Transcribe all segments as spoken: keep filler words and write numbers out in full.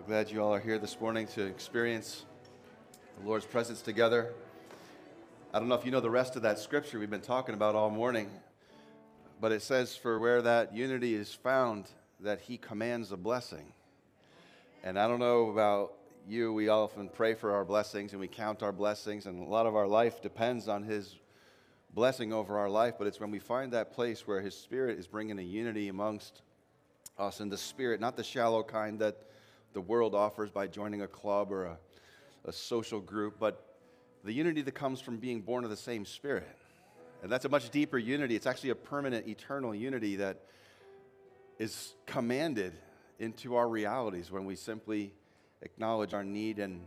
Glad you all are here this morning to experience the Lord's presence together. I don't know if you know the rest of that scripture we've been talking about all morning, but it says, for where that unity is found, that he commands a blessing. And I don't know about you, we often pray for our blessings and we count our blessings, and a lot of our life depends on his blessing over our life, but it's when we find that place where his Spirit is bringing a unity amongst us in the Spirit, not the shallow kind that the world offers by joining a club or a, a social group, but the unity that comes from being born of the same Spirit. And that's a much deeper unity. It's actually a permanent, eternal unity that is commanded into our realities when we simply acknowledge our need and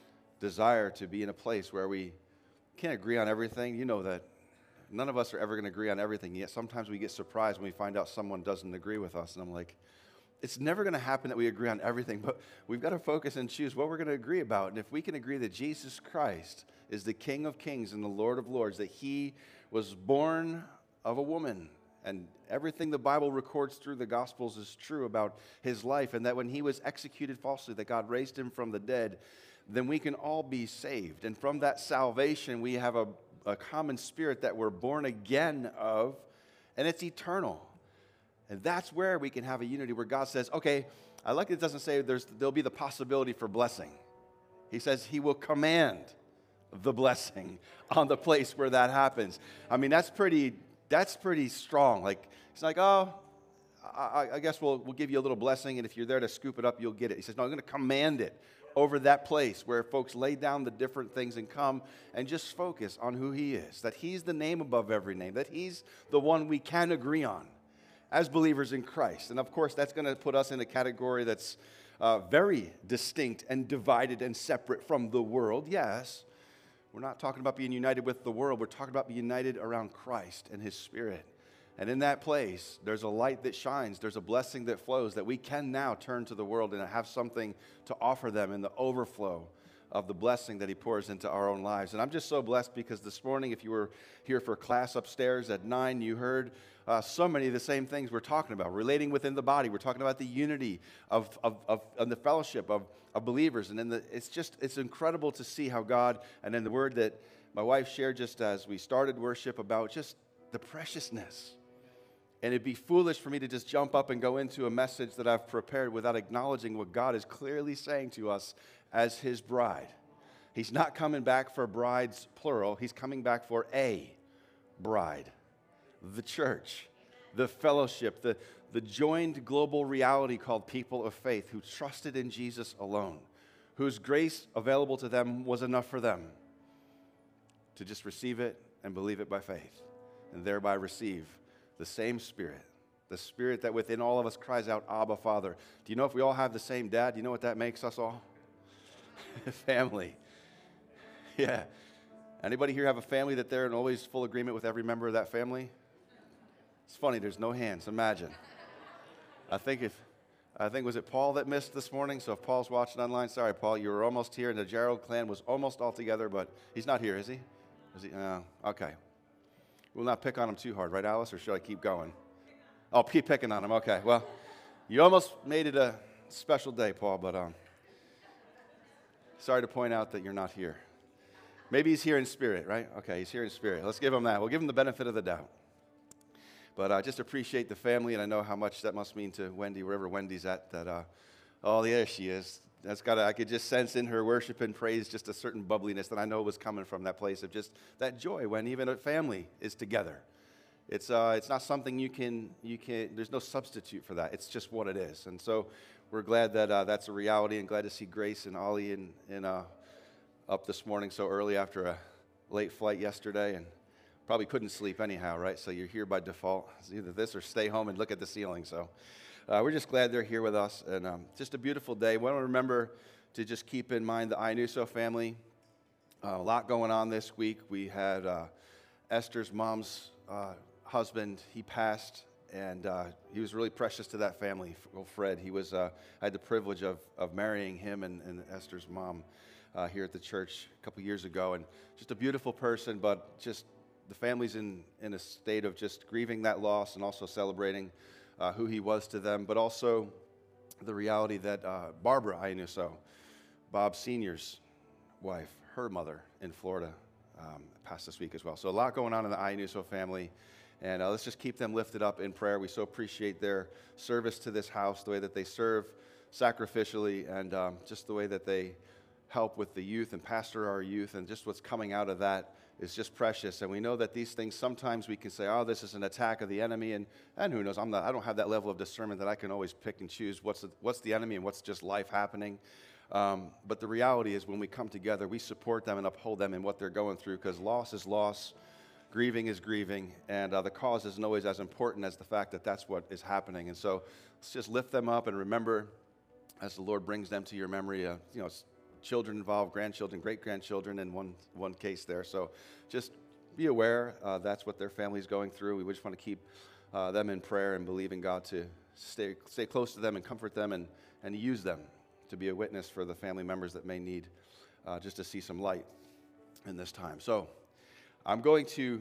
desire to be in a place where we can't agree on everything. You know that none of us are ever going to agree on everything, yet sometimes we get surprised when we find out someone doesn't agree with us, and I'm like, it's never going to happen that we agree on everything, but we've got to focus and choose what we're going to agree about. And if we can agree that Jesus Christ is the King of Kings and the Lord of Lords, that he was born of a woman, and everything the Bible records through the Gospels is true about his life, and that when he was executed falsely, that God raised him from the dead, then we can all be saved. And from that salvation, we have a, a common spirit that we're born again of, and it's eternal. And that's where we can have a unity where God says, okay, I like it doesn't say there's, there'll be the possibility for blessing. He says he will command the blessing on the place where that happens. I mean, that's pretty, that's pretty strong. Like, it's like, oh, I, I guess we'll, we'll give you a little blessing, and if you're there to scoop it up, you'll get it. He says, no, I'm going to command it over that place where folks lay down the different things and come and just focus on who he is, that he's the name above every name, that he's the one we can agree on as believers in Christ. And of course, that's going to put us in a category that's uh, very distinct and divided and separate from the world. Yes, we're not talking about being united with the world. We're talking about being united around Christ and his Spirit. And in that place, there's a light that shines. There's a blessing that flows that we can now turn to the world and have something to offer them in the overflow of the blessing that he pours into our own lives. And I'm just so blessed because this morning, if you were here for class upstairs at nine, you heard uh, so many of the same things we're talking about, relating within the body. We're talking about the unity of, of, of and the fellowship of, of believers. And then the, it's just, it's incredible to see how God, and then the word that my wife shared just as we started worship about just the preciousness. And it'd be foolish for me to just jump up and go into a message that I've prepared without acknowledging what God is clearly saying to us as his bride. He's not coming back for brides, plural. He's coming back for a bride, the church, the fellowship, the, the joined global reality called people of faith who trusted in Jesus alone, whose grace available to them was enough for them to just receive it and believe it by faith, and thereby receive the same Spirit, the Spirit that within all of us cries out, Abba, Father. Do you know if we all have the same dad, do you know what that makes us all? Family. Yeah. Anybody here have a family that they're in always full agreement with every member of that family? It's funny, there's no hands. Imagine. I think if, I think, was it Paul that missed this morning? So if Paul's watching online, sorry, Paul, you were almost here, and the Gerald clan was almost all together, but he's not here, is he? Is he? No. Okay. We'll not pick on him too hard, right, Alice, or should I keep going? Oh, keep picking on him. Okay. Well, you almost made it a special day, Paul, but um, sorry to point out that you're not here. Maybe he's here in spirit, right? Okay, he's here in spirit. Let's give him that. We'll give him the benefit of the doubt. But I uh, just appreciate the family, and I know how much that must mean to Wendy, wherever Wendy's at. That, uh, oh, there she is. That's got. I could just sense in her worship and praise just a certain bubbliness that I know was coming from that place of just that joy when even a family is together. It's uh, it's not something you can you can. There's no substitute for that. It's just what it is. And so we're glad that uh, that's a reality, and glad to see Grace and Ollie in in uh, up this morning so early after a late flight yesterday, and probably couldn't sleep anyhow, right? So you're here by default. It's either this or stay home and look at the ceiling. So. Uh, we're just glad they're here with us, and um, just a beautiful day. We want to remember to just keep in mind the Inuso family. Uh, a lot going on this week. We had uh, Esther's mom's uh, husband. He passed, and uh, he was really precious to that family. Well, Fred, he was. Uh, I had the privilege of of marrying him and, and Esther's mom uh, here at the church a couple years ago, and just a beautiful person. But just the family's in in a state of just grieving that loss and also celebrating Uh, who he was to them, but also the reality that uh, Barbara Ainuso, Bob Senior's wife, her mother in Florida, um, passed this week as well. So a lot going on in the Ainuso family. And uh, let's just keep them lifted up in prayer. We so appreciate their service to this house, the way that they serve sacrificially, and um, just the way that they help with the youth and pastor our youth, and just what's coming out of that is just precious. And we know that these things, sometimes we can say, oh, this is an attack of the enemy, and, and who knows, I'm not, I don't have that level of discernment that I can always pick and choose what's the, what's the enemy and what's just life happening. Um, but the reality is when we come together, we support them and uphold them in what they're going through, because loss is loss, grieving is grieving, and uh, the cause isn't always as important as the fact that that's what is happening. And so let's just lift them up and remember, as the Lord brings them to your memory, uh, you know, children involved, grandchildren, great-grandchildren in one, one case there. So just be aware uh, that's what their family's going through. We just want to keep uh, them in prayer and believe in God to stay stay close to them and comfort them and, and use them to be a witness for the family members that may need uh, just to see some light in this time. So I'm going to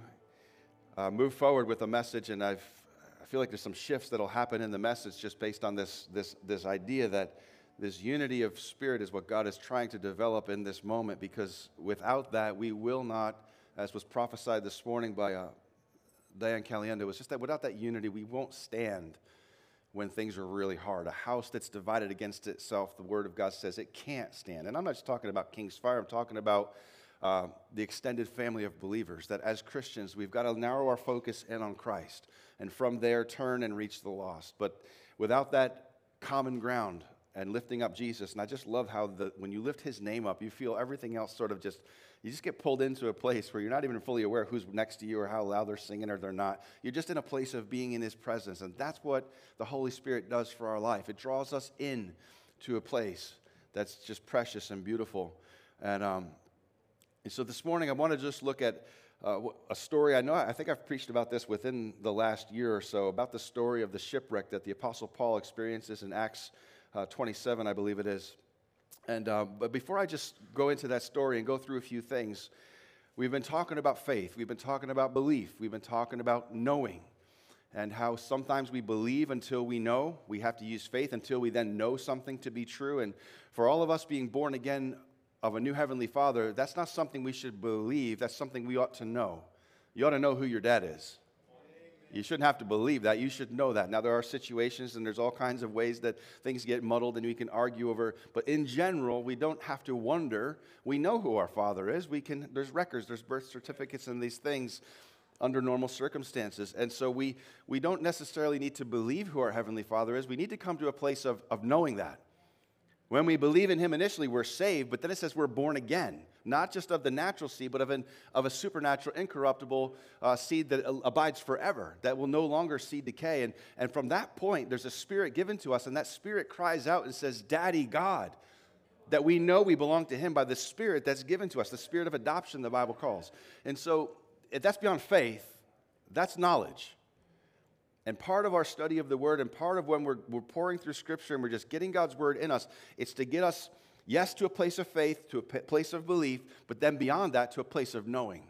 uh, move forward with a message, and I've, I feel like there's some shifts that'll happen in the message just based on this, this, this idea that this unity of spirit is what God is trying to develop in this moment, because without that, we will not, as was prophesied this morning by uh, Diane Caliendo, it was just that without that unity, we won't stand when things are really hard. A house that's divided against itself, the Word of God says it can't stand. And I'm not just talking about King's Fire, I'm talking about uh, the extended family of believers, that as Christians, we've got to narrow our focus in on Christ, and from there, turn and reach the lost. But without that common ground, and lifting up Jesus, and I just love how the, when you lift his name up, you feel everything else sort of just, you just get pulled into a place where you're not even fully aware who's next to you or how loud they're singing or they're not. You're just in a place of being in his presence, and that's what the Holy Spirit does for our life. It draws us in to a place that's just precious and beautiful. And, um, and so this morning I want to just look at uh, a story. I know, I think I've preached about this within the last year or so, about the story of the shipwreck that the Apostle Paul experiences in Acts Uh, twenty-seven, I believe it is. And uh, but before I just go into that story and go through a few things, we've been talking about faith. We've been talking about belief. We've been talking about knowing, and how sometimes we believe until we know. We have to use faith until we then know something to be true. And for all of us being born again of a new Heavenly Father, that's not something we should believe. That's something we ought to know. You ought to know who your dad is. You shouldn't have to believe that. You should know that. Now, there are situations and there's all kinds of ways that things get muddled and we can argue over. But in general, we don't have to wonder. We know who our Father is. We can. There's records, there's birth certificates and these things under normal circumstances. And so we, we don't necessarily need to believe who our Heavenly Father is. We need to come to a place of, of knowing that. When we believe in him initially, we're saved, but then it says we're born again. Not just of the natural seed, but of, an, of a supernatural, incorruptible uh, seed that uh, abides forever, that will no longer see decay. And, and from that point, there's a spirit given to us, and that spirit cries out and says, Daddy God, that we know we belong to him by the spirit that's given to us, the spirit of adoption, the Bible calls. And so if that's beyond faith, that's knowledge. And part of our study of the Word, and part of when we're, we're pouring through Scripture and we're just getting God's Word in us, it's to get us, yes, to a place of faith, to a p- place of belief, but then beyond that, to a place of knowing.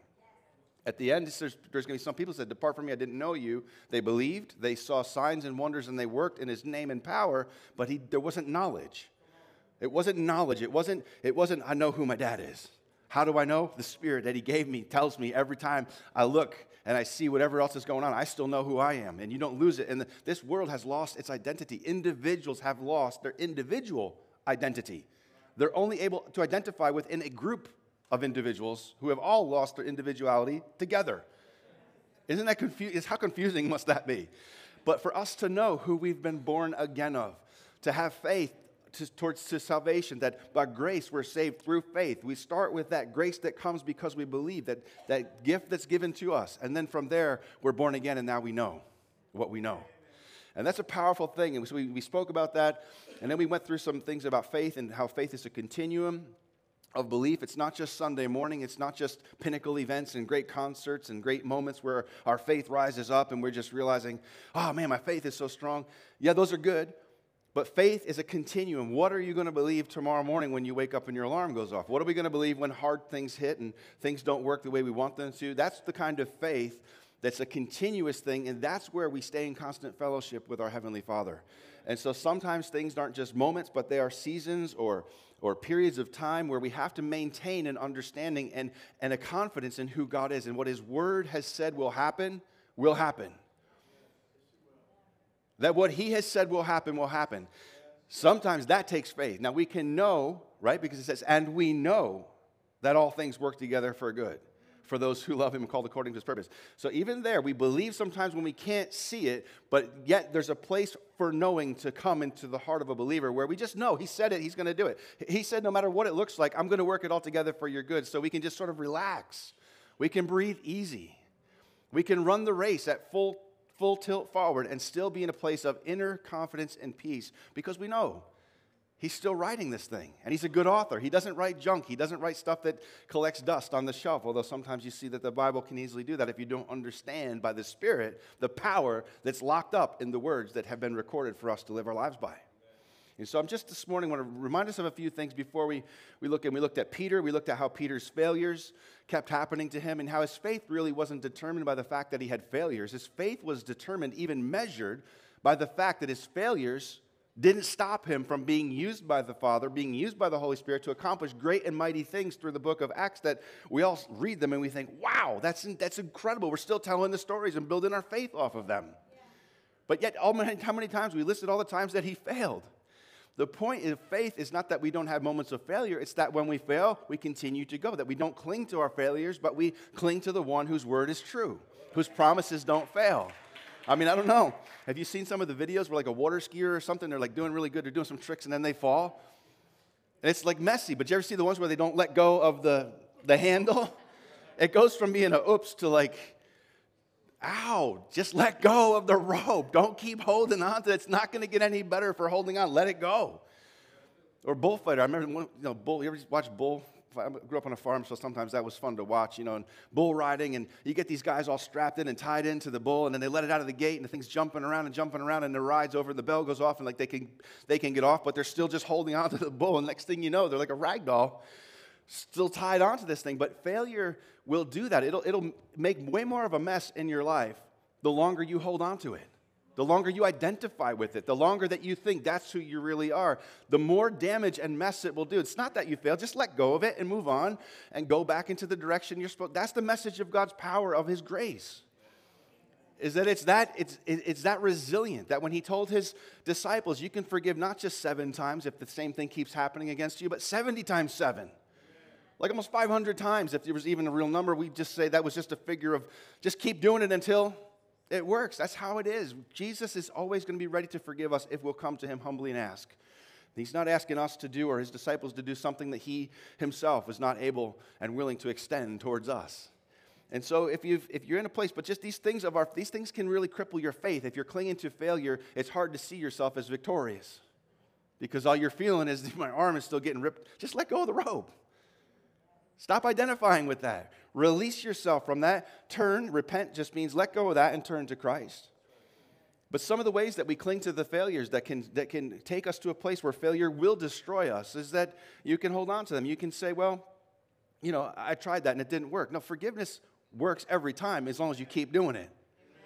At the end, there's, there's going to be some people that said, depart from me, I didn't know you. They believed, they saw signs and wonders, and they worked in his name and power, but he, there wasn't knowledge. It wasn't knowledge. It wasn't, it wasn't, I know who my dad is. How do I know? The Spirit that he gave me tells me every time I look and I see whatever else is going on, I still know who I am, and you don't lose it. And the, this world has lost its identity. Individuals have lost their individual identity. They're only able to identify within a group of individuals who have all lost their individuality together. Isn't that confusing? How confusing must that be? But for us to know who we've been born again of, to have faith to, towards to salvation, that by grace we're saved through faith. We start with that grace that comes because we believe, that, that gift that's given to us. And then from there, we're born again, and now we know what we know. And that's a powerful thing. And so we, we spoke about that, and then we went through some things about faith and how faith is a continuum of belief. It's not just Sunday morning. It's not just pinnacle events and great concerts and great moments where our faith rises up and we're just realizing, oh man, my faith is so strong. Yeah, those are good. But faith is a continuum. What are you going to believe tomorrow morning when you wake up and your alarm goes off? What are we going to believe when hard things hit and things don't work the way we want them to? That's the kind of faith that's a continuous thing, and that's where we stay in constant fellowship with our Heavenly Father. And so sometimes things aren't just moments, but they are seasons or, or periods of time where we have to maintain an understanding and, and a confidence in who God is, and what His Word has said will happen, will happen. That what He has said will happen, will happen. Sometimes that takes faith. Now we can know, right, because it says, and we know that all things work together for good, for those who love Him and called according to His purpose. So even there, we believe sometimes when we can't see it, but yet there's a place for knowing to come into the heart of a believer where we just know He said it, He's going to do it. He said no matter what it looks like, I'm going to work it all together for your good. So we can just sort of relax. We can breathe easy. We can run the race at full, full tilt forward and still be in a place of inner confidence and peace because we know He's still writing this thing, and He's a good author. He doesn't write junk. He doesn't write stuff that collects dust on the shelf, although sometimes you see that the Bible can easily do that if you don't understand by the Spirit the power that's locked up in the words that have been recorded for us to live our lives by. And so I'm just this morning want to remind us of a few things before we, we look at. We looked at Peter. We looked at how Peter's failures kept happening to him and how his faith really wasn't determined by the fact that he had failures. His faith was determined, even measured, by the fact that his failures didn't stop him from being used by the Father, being used by the Holy Spirit to accomplish great and mighty things through the book of Acts that we all read them and we think, wow, that's, that's incredible. We're still telling the stories and building our faith off of them. Yeah. But yet, how many times we listed all the times that he failed? The point of faith is not that we don't have moments of failure. It's that when we fail, we continue to go, that we don't cling to our failures, but we cling to the one whose word is true, whose promises don't fail. I mean, I don't know. Have you seen some of the videos where like a water skier or something, they're like doing really good, they're doing some tricks, and then they fall? And it's like messy, but you ever see the ones where they don't let go of the, the handle? It goes from being a oops to like, ow, just let go of the rope. Don't keep holding on to it. It's not going to get any better for holding on. Let it go. Or bullfighter. I remember, you know, bull. You ever watch bull? I grew up on a farm, so sometimes that was fun to watch, you know, and bull riding, and you get these guys all strapped in and tied into the bull, and then they let it out of the gate, and the thing's jumping around and jumping around, and the ride's over, and the bell goes off, and like they can they can get off, but they're still just holding on to the bull, and next thing you know, they're like a rag doll, still tied onto this thing. But failure will do that. It'll it'll make way more of a mess in your life the longer you hold on to it. The longer you identify with it, the longer that you think that's who you really are, the more damage and mess it will do. It's not that you failed. Just let go of it and move on and go back into the direction you're supposed to. That's the message of God's power, of His grace, is that it's that, it's, it's that resilient, that when He told His disciples, you can forgive not just seven times if the same thing keeps happening against you, but seventy times seven. Like almost five hundred times, if there was even a real number, we'd just say that was just a figure of just keep doing it until it works. That's how it is. Jesus is always going to be ready to forgive us if we'll come to Him humbly and ask. He's not asking us to do or His disciples to do something that He Himself is not able and willing to extend towards us. And so if you've if you're in a place, but just these things of our these things can really cripple your faith. If you're clinging to failure, it's hard to see yourself as victorious. Because all you're feeling is my arm is still getting ripped. Just let go of the rope. Stop identifying with that. Release yourself from that. Turn, repent just means let go of that and turn to Christ. But some of the ways that we cling to the failures that can that can take us to a place where failure will destroy us is that you can hold on to them. You can say, well, you know, I tried that and it didn't work. No, forgiveness works every time as long as you keep doing it.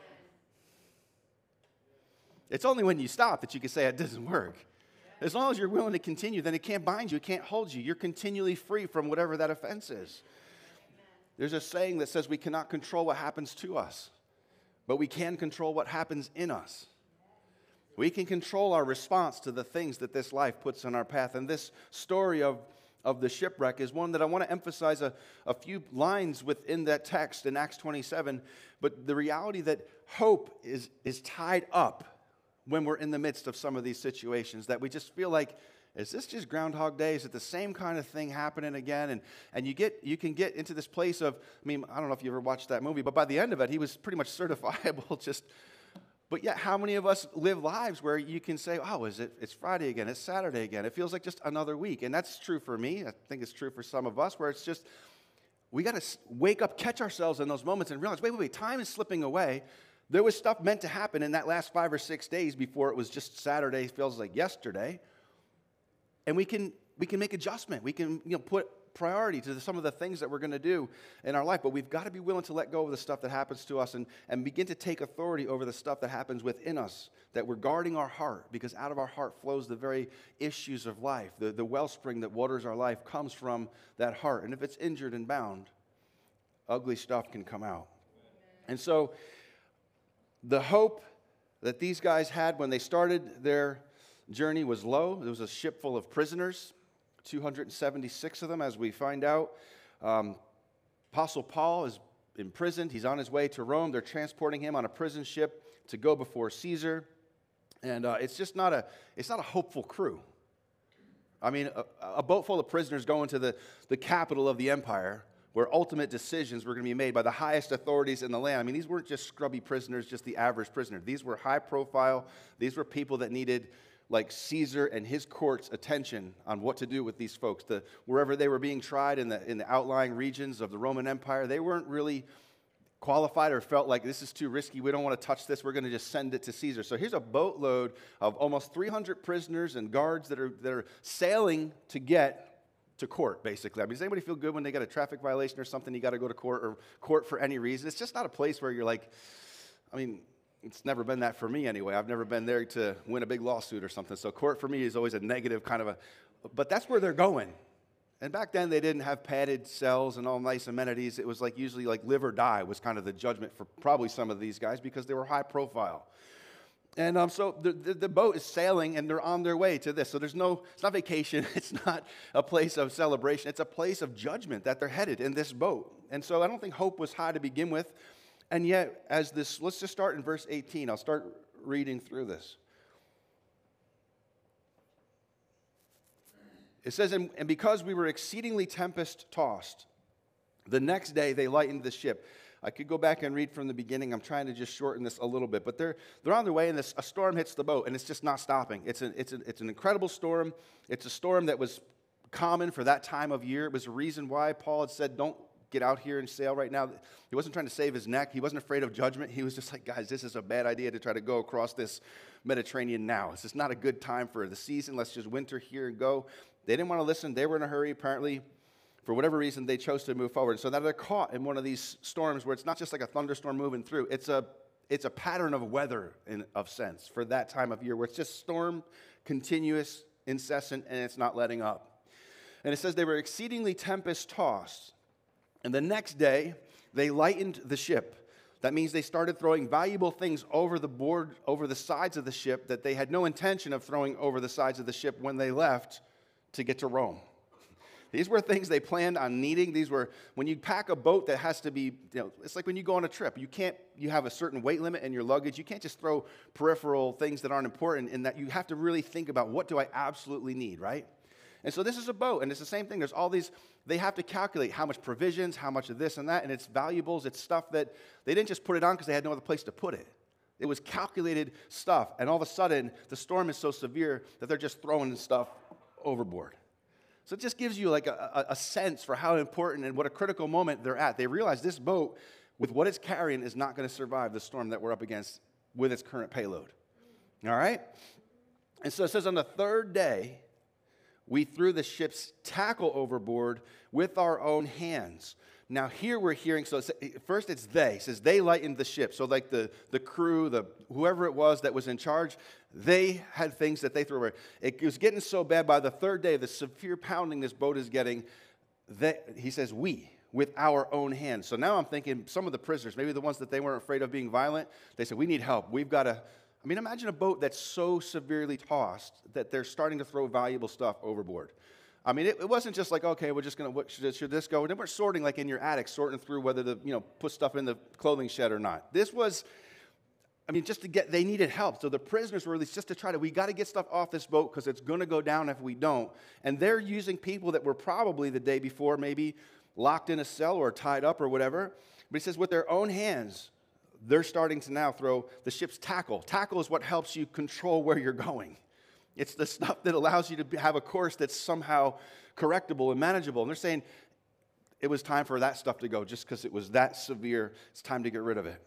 It's only when you stop that you can say it doesn't work. As long as you're willing to continue, then it can't bind you. It can't hold you. You're continually free from whatever that offense is. There's a saying that says we cannot control what happens to us, but we can control what happens in us. We can control our response to the things that this life puts in our path. And this story of, of the shipwreck is one that I want to emphasize a, a few lines within that text in Acts twenty-seven. But the reality that hope is, is tied up when we're in the midst of some of these situations, that we just feel like, is this just Groundhog Day? Is it the same kind of thing happening again? And and you get you can get into this place of, I mean, I don't know if you ever watched that movie, but by the end of it, he was pretty much certifiable. Just, but yet, how many of us live lives where you can say, oh, is it? It's Friday again. It's Saturday again. It feels like just another week. And that's true for me. I think it's true for some of us, where it's just, we got to wake up, catch ourselves in those moments and realize, wait, wait, wait, time is slipping away. There was stuff meant to happen in that last five or six days before it was just Saturday, feels like yesterday. And we can we can make adjustment. We can, you know, put priority to some of the things that we're going to do in our life. But we've got to be willing to let go of the stuff that happens to us and, and begin to take authority over the stuff that happens within us, that we're guarding our heart, because out of our heart flows the very issues of life. The, the wellspring that waters our life comes from that heart. And if it's injured and bound, ugly stuff can come out. And so the hope that these guys had when they started their journey was low. There was a ship full of prisoners, two hundred seventy-six of them, as we find out. Um, Apostle Paul is imprisoned. He's on his way to Rome. They're transporting him on a prison ship to go before Caesar. And uh, it's just not a, it's not a hopeful crew. I mean, a, a boat full of prisoners going to the, the capital of the empire, where ultimate decisions were going to be made by the highest authorities in the land. I mean, these weren't just scrubby prisoners, just the average prisoner. These were high profile. These were people that needed, like, Caesar and his court's attention on what to do with these folks. The, wherever they were being tried in the, in the outlying regions of the Roman Empire, they weren't really qualified or felt like this is too risky. We don't want to touch this. We're going to just send it to Caesar. So here's a boatload of almost three hundred prisoners and guards that are, that are sailing to get to court, basically. I mean, does anybody feel good when they get a traffic violation or something, you got to go to court, or court for any reason? It's just not a place where you're like, I mean, it's never been that for me anyway. I've never been there to win a big lawsuit or something. So court for me is always a negative kind of a, but that's where they're going. And back then they didn't have padded cells and all nice amenities. It was like usually like live or die was kind of the judgment for probably some of these guys, because they were high profile. And um, so the, the, the boat is sailing, and they're on their way to this. So there's no, it's not vacation. It's not a place of celebration. It's a place of judgment that they're headed in this boat. And so I don't think hope was high to begin with. And yet, as this, let's just start in verse eighteen. I'll start reading through this. It says, and, and because we were exceedingly tempest-tossed, the next day they lightened the ship. I could go back and read from the beginning. I'm trying to just shorten this a little bit. But they're, they're on their way, and this, a storm hits the boat, and it's just not stopping. It's, a, it's, a, it's an incredible storm. It's a storm that was common for that time of year. It was a reason why Paul had said, don't get out here and sail right now. He wasn't trying to save his neck. He wasn't afraid of judgment. He was just like, guys, this is a bad idea to try to go across this Mediterranean now. It's just not a good time for the season. Let's just winter here and go. They didn't want to listen. They were in a hurry, apparently. For whatever reason, they chose to move forward. So now they're caught in one of these storms where it's not just like a thunderstorm moving through. It's a, it's a pattern of weather in, of sense for that time of year, where it's just storm, continuous, incessant, and it's not letting up. And it says they were exceedingly tempest-tossed. And the next day, they lightened the ship. That means they started throwing valuable things over the board, over the sides of the ship that they had no intention of throwing over the sides of the ship when they left to get to Rome. These were things they planned on needing. These were, when you pack a boat that has to be, you know, it's like when you go on a trip. You can't, you have a certain weight limit in your luggage. You can't just throw peripheral things that aren't important, in that you have to really think about, what do I absolutely need, right? And so this is a boat, and it's the same thing. There's all these, they have to calculate how much provisions, how much of this and that, and it's valuables. It's stuff that they didn't just put it on because they had no other place to put it. It was calculated stuff, and all of a sudden, the storm is so severe that they're just throwing stuff overboard. So it just gives you like a, a, a sense for how important and what a critical moment they're at. They realize this boat, with what it's carrying, is not going to survive the storm that we're up against with its current payload. All right? And so it says, on the third day, we threw the ship's tackle overboard with our own hands. Now here we're hearing, so it's, first it's they. It says they lightened the ship. So like the, the crew, the whoever it was that was in charge, they had things that they threw away. It was getting so bad by the third day, the severe pounding this boat is getting, that he says we, with our own hands. So now I'm thinking some of the prisoners, maybe the ones that they weren't afraid of being violent, they said, we need help. We've got to, I mean, imagine a boat that's so severely tossed that they're starting to throw valuable stuff overboard. I mean, it, it wasn't just like, okay, we're just going to, should, should this go? And then we're sorting like in your attic, sorting through whether to, you know, put stuff in the clothing shed or not. This was, I mean, just to get, they needed help. So the prisoners were released just to try to, we got to get stuff off this boat because it's going to go down if we don't. And they're using people that were probably the day before maybe locked in a cell or tied up or whatever. But he says with their own hands, they're starting to now throw the ship's tackle. Tackle is what helps you control where you're going. It's the stuff that allows you to have a course that's somehow correctable and manageable. And they're saying it was time for that stuff to go just because it was that severe. It's time to get rid of it.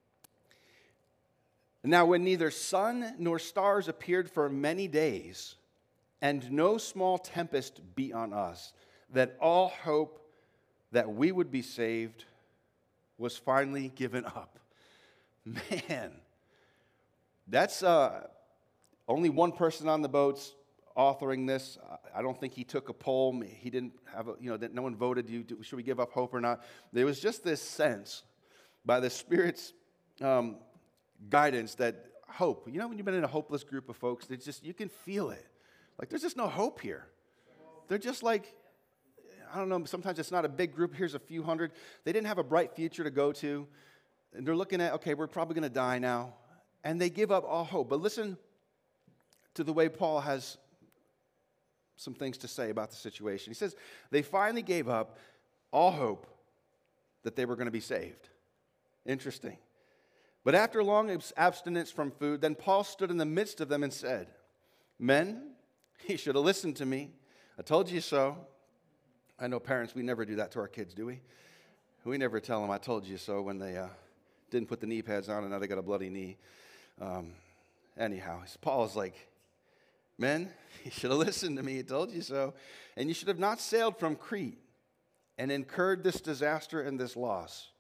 Now, when neither sun nor stars appeared for many days, and no small tempest beat on us. that all hope that we would be saved was finally given up. Man, that's uh, only one person on the boat's authoring this. I don't think he took a poll. He didn't have a, you know, that no one voted, you, should we give up hope or not? There was just this sense by the Spirit's um, guidance that hope, you know, when you've been in a hopeless group of folks, it's just, you can feel it. Like, there's just no hope here. They're just like, I don't know, sometimes it's not a big group. Here's a few hundred. They didn't have a bright future to go to. And they're looking at, okay, we're probably going to die now. And they give up all hope. But listen to the way Paul has some things to say about the situation. He says, they finally gave up all hope that they were going to be saved. Interesting. But after long abstinence from food, then Paul stood in the midst of them and said, men, you should have listened to me. I told you so. I know parents, we never do that to our kids, do we? We never tell them, I told you so, when they uh, didn't put the knee pads on and now they got a bloody knee. Um, anyhow, Paul is like, men, you should have listened to me. I told you so. And you should have not sailed from Crete and incurred this disaster and this loss.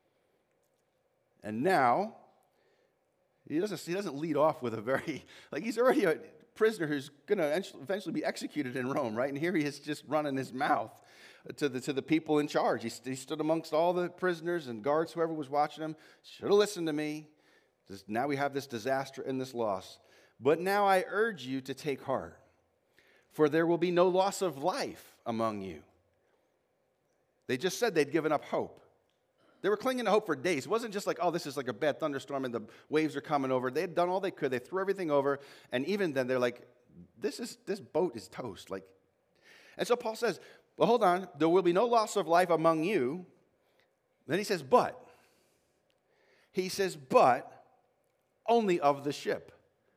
And now, he doesn't, he doesn't lead off with a very, like he's already a prisoner who's going to eventually be executed in Rome, right? And here he is just running his mouth to the to the people in charge. He, he stood amongst all the prisoners and guards, whoever was watching him. Should have listened to me. Just, now we have this disaster and this loss. But now I urge you to take heart, for there will be no loss of life among you. They just said they'd given up hope. They were clinging to hope for days. It wasn't just like, oh, this is like a bad thunderstorm and the waves are coming over. They had done all they could. They threw everything over. And even then, they're like, this is this boat is toast. Like, and so Paul says, well, hold on. There will be no loss of life among you. Then he says, but. He says, but only of the ship.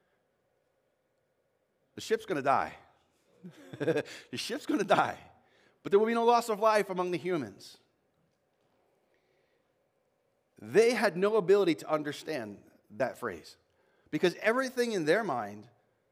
The ship's going to die. The ship's going to die. But there will be no loss of life among the humans. They had no ability to understand that phrase because everything in their mind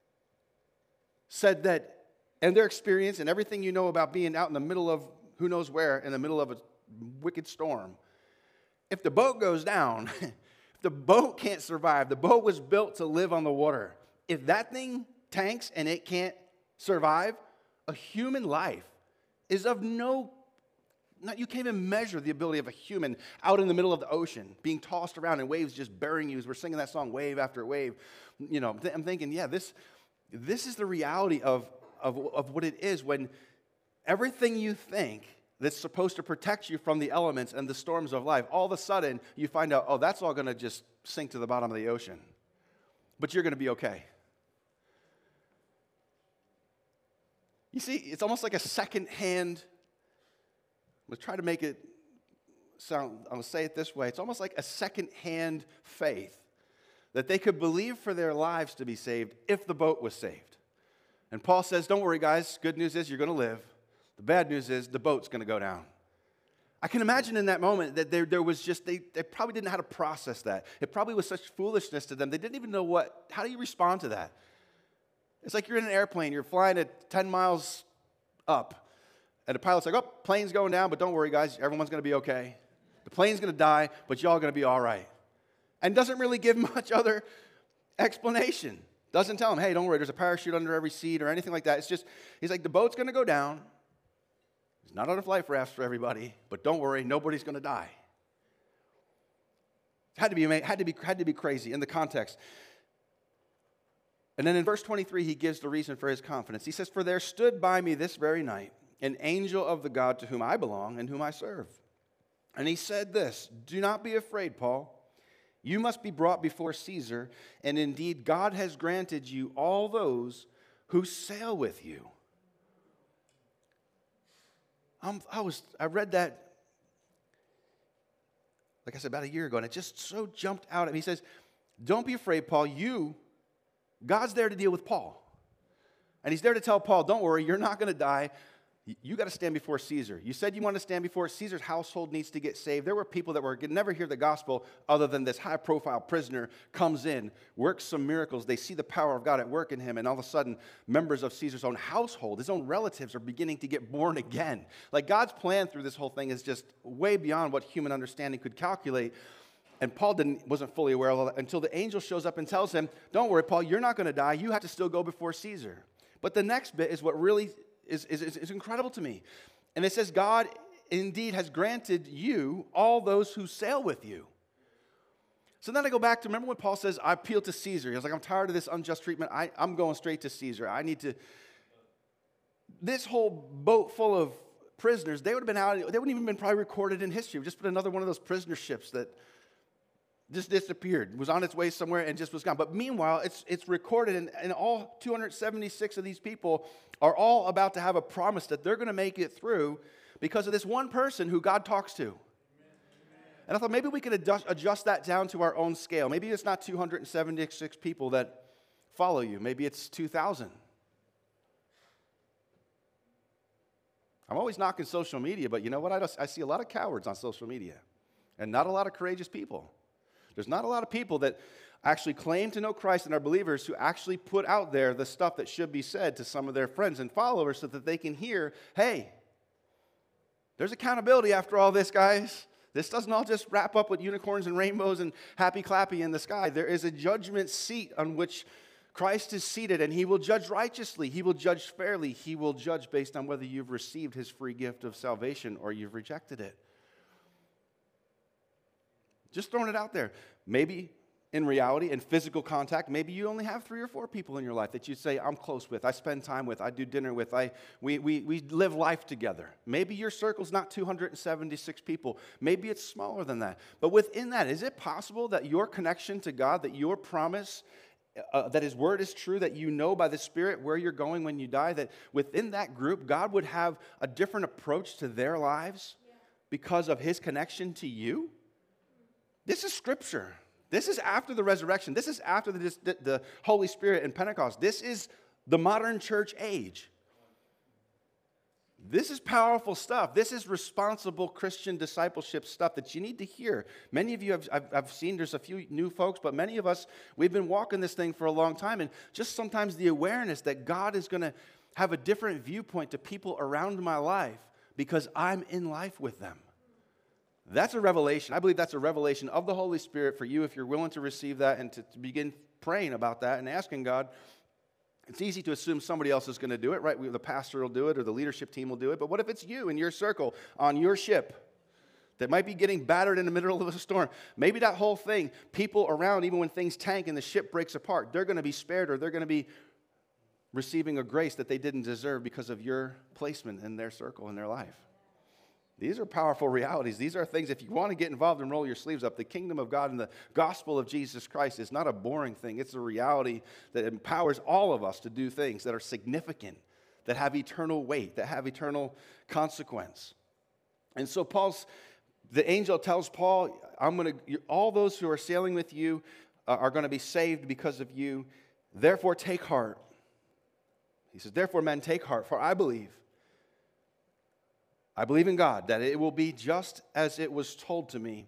said that, and their experience and everything you know about being out in the middle of who knows where, in the middle of a wicked storm, if the boat goes down, if the boat can't survive, the boat was built to live on the water. If that thing tanks and it can't survive, a human life is of no Not, you can't even measure the ability of a human out in the middle of the ocean, being tossed around and waves just burying you as we're singing that song, wave after wave. You know, I'm thinking, yeah, this, this is the reality of, of, of what it is when everything you think that's supposed to protect you from the elements and the storms of life, all of a sudden you find out, oh, that's all going to just sink to the bottom of the ocean. But you're going to be okay. You see, it's almost like a second-hand. Let's try to make it sound, I'm going to say it this way. It's almost like a second-hand faith that they could believe for their lives to be saved if the boat was saved. And Paul says, don't worry, guys. Good news is you're going to live. The bad news is the boat's going to go down. I can imagine in that moment that there, there was just, they, they probably didn't know how to process that. It probably was such foolishness to them. They didn't even know what, how do you respond to that? It's like you're in an airplane. You're flying at ten miles up. And the pilot's like, oh, plane's going down, but don't worry, guys. Everyone's going to be okay. The plane's going to die, but y'all are going to be all right. And doesn't really give much other explanation. Doesn't tell them, hey, don't worry, there's a parachute under every seat or anything like that. It's just, he's like, the boat's going to go down. There's not enough life rafts for everybody, but don't worry, nobody's going to die. It had to be, had to be, had to be crazy in the context. And then in verse twenty-three, he gives the reason for his confidence. He says, for there stood by me this very night an angel of the God to whom I belong and whom I serve. And he said this, do not be afraid, Paul. You must be brought before Caesar, and indeed God has granted you all those who sail with you. I'm, I was I read that, like I said, about a year ago, and it just so jumped out at me. He says, don't be afraid, Paul. You, God's there to deal with Paul. And he's there to tell Paul, don't worry, you're not going to die. You got to stand before Caesar. You said you want to stand before Caesar's household needs to get saved. There were people that were could never hear the gospel other than this high-profile prisoner comes in, works some miracles. They see the power of God at work in him, and all of a sudden, members of Caesar's own household, his own relatives, are beginning to get born again. Like, God's plan through this whole thing is just way beyond what human understanding could calculate. And Paul didn't, wasn't fully aware of that until the angel shows up and tells him, don't worry, Paul, you're not going to die. You have to still go before Caesar. But the next bit is what really Is, is, is incredible to me. And it says, God indeed has granted you all those who sail with you. So then I go back to, remember when Paul says, I appeal to Caesar. He was like, I'm tired of this unjust treatment. I, I'm going straight to Caesar. I need to. This whole boat full of prisoners, they would have been out, they wouldn't even been probably recorded in history. Just put another one of those prisoner ships that just disappeared, was on its way somewhere and just was gone. But meanwhile, it's it's recorded, and, and all two hundred seventy-six of these people are all about to have a promise that they're going to make it through because of this one person who God talks to. Amen. And I thought maybe we could adjust, adjust that down to our own scale. Maybe it's not two hundred seventy-six people that follow you. Maybe it's two thousand. I'm always knocking social media, but you know what? I, just, I see a lot of cowards on social media and not a lot of courageous people. There's not a lot of people that actually claim to know Christ and are believers who actually put out there the stuff that should be said to some of their friends and followers so that they can hear, hey, there's accountability after all this, guys. This doesn't all just wrap up with unicorns and rainbows and happy clappy in the sky. There is a judgment seat on which Christ is seated, and he will judge righteously. He will judge fairly. He will judge based on whether you've received his free gift of salvation or you've rejected it. Just throwing it out there. Maybe in reality, in physical contact, maybe you only have three or four people in your life that you say, I'm close with, I spend time with, I do dinner with, I we we we live life together. Maybe your circle's not two hundred seventy-six people. Maybe it's smaller than that. But within that, is it possible that your connection to God, that your promise, uh, that his word is true, that you know by the Spirit where you're going when you die, that within that group, God would have a different approach to their lives because of his connection to you? This is Scripture. This is after the resurrection. This is after the, the, the Holy Spirit and Pentecost. This is the modern church age. This is powerful stuff. This is responsible Christian discipleship stuff that you need to hear. Many of you have, I've, I've seen, there's a few new folks, but many of us, we've been walking this thing for a long time, and just sometimes the awareness that God is going to have a different viewpoint to people around my life because I'm in life with them. That's a revelation. I believe that's a revelation of the Holy Spirit for you if you're willing to receive that and to, to begin praying about that and asking God. It's easy to assume somebody else is going to do it, right? We, the pastor will do it or the leadership team will do it. But what if it's you in your circle on your ship that might be getting battered in the middle of a storm? Maybe that whole thing, people around, even when things tank and the ship breaks apart, they're going to be spared or they're going to be receiving a grace that they didn't deserve because of your placement in their circle in their life. These are powerful realities. These are things, if you want to get involved and roll your sleeves up, the kingdom of God and the gospel of Jesus Christ is not a boring thing. It's a reality that empowers all of us to do things that are significant, that have eternal weight, that have eternal consequence. And so Paul's, the angel tells Paul, I'm going to, all those who are sailing with you uh, are going to be saved because of you. Therefore, take heart. He says, therefore, men, take heart, for I believe. I believe in God, that it will be just as it was told to me.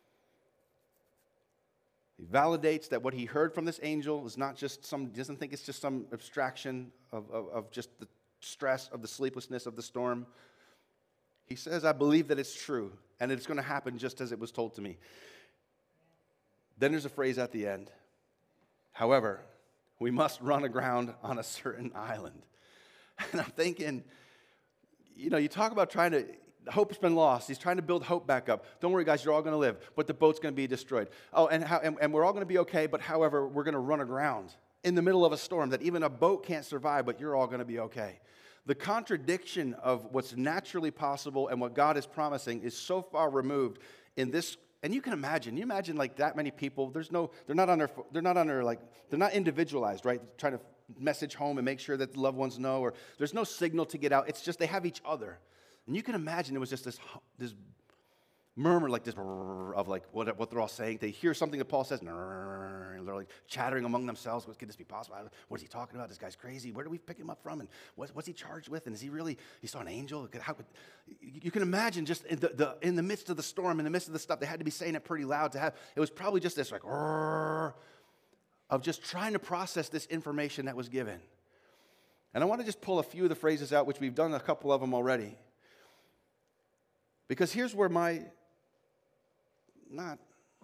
He validates that what he heard from this angel is not just some, doesn't think it's just some abstraction of, of, of just the stress of the sleeplessness of the storm. He says, I believe that it's true, and it's going to happen just as it was told to me. Then there's a phrase at the end. However, we must run aground on a certain island. And I'm thinking, you know, you talk about trying to, hope's been lost. He's trying to build hope back up. Don't worry, guys, you're all going to live, but the boat's going to be destroyed. Oh, and, how, and, and we're all going to be okay, but however, we're going to run aground in the middle of a storm that even a boat can't survive, but you're all going to be okay. The contradiction of what's naturally possible and what God is promising is so far removed in this. And you can imagine, you imagine like that many people, there's no, they're not under, they're not under like, they're not individualized, right? Trying to message home and make sure that the loved ones know, or there's no signal to get out. It's just they have each other. And you can imagine it was just this, this murmur like this of like what, what they're all saying. They hear something that Paul says, and they're like chattering among themselves. What could this be possible? What is he talking about? This guy's crazy. Where do we pick him up from? And what, what's he charged with? And is he really, he saw an angel? How could, you can imagine just in the, the, in the midst of the storm, in the midst of the stuff, they had to be saying it pretty loud to have, it was probably just this like, of just trying to process this information that was given. And I want to just pull a few of the phrases out, which we've done a couple of them already. Because here's where my, not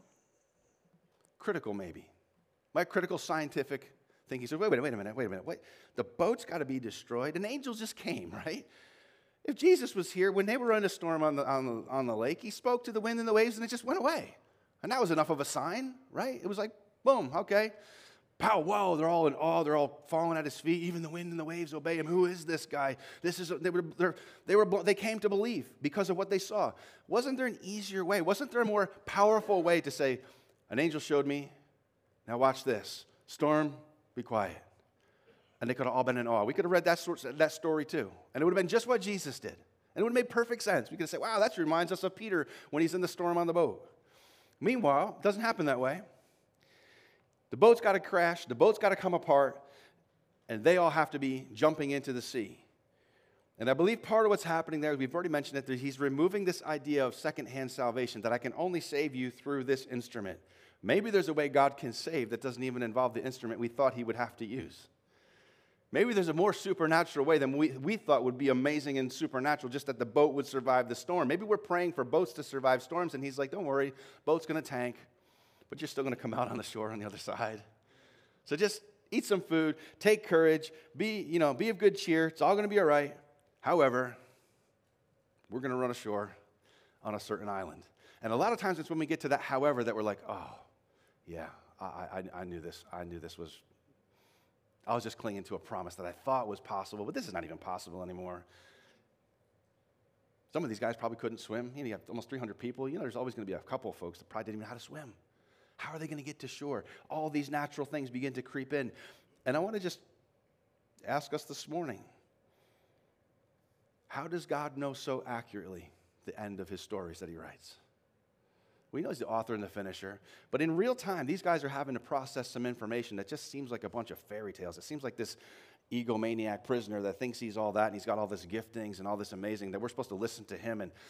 critical maybe, my critical scientific thinking says, wait, wait, wait a minute, wait a minute, wait. The boat's got to be destroyed. An angel just came, right? If Jesus was here, when they were in a storm on the, on the, on the lake, he spoke to the wind and the waves and it just went away. And that was enough of a sign, right? It was like, boom, okay. Pow, whoa, they're all in awe. They're all falling at his feet. Even the wind and the waves obey him. Who is this guy? This is they were they were they came to believe because of what they saw. Wasn't there an easier way? Wasn't there a more powerful way to say, an angel showed me, now watch this. Storm, be quiet. And they could have all been in awe. We could have read that, sort, that story too. And it would have been just what Jesus did. And it would have made perfect sense. We could have said, wow, that reminds us of Peter when he's in the storm on the boat. Meanwhile, it doesn't happen that way. The boat's got to crash, the boat's got to come apart, and they all have to be jumping into the sea. And I believe part of what's happening there, we've already mentioned it, that he's removing this idea of secondhand salvation, that I can only save you through this instrument. Maybe there's a way God can save that doesn't even involve the instrument we thought he would have to use. Maybe there's a more supernatural way than we, we thought would be amazing and supernatural, just that the boat would survive the storm. Maybe we're praying for boats to survive storms, and he's like, don't worry, boat's going to tank. But you're still going to come out on the shore on the other side. So just eat some food, take courage, be, you know, be of good cheer. It's all going to be all right. However, we're going to run ashore on a certain island. And a lot of times it's when we get to that however that we're like, oh, yeah, I, I, I knew this. I knew this was, I was just clinging to a promise that I thought was possible, but this is not even possible anymore. Some of these guys probably couldn't swim. You know, you have almost three hundred people. You know, there's always going to be a couple of folks that probably didn't even know how to swim. How are they going to get to shore? All these natural things begin to creep in. And I want to just ask us this morning, how does God know so accurately the end of his stories that he writes? We know he's the author and the finisher, but in real time, these guys are having to process some information that just seems like a bunch of fairy tales. It seems like this egomaniac prisoner that thinks he's all that, and he's got all this giftings and all this amazing, that we're supposed to listen to him and,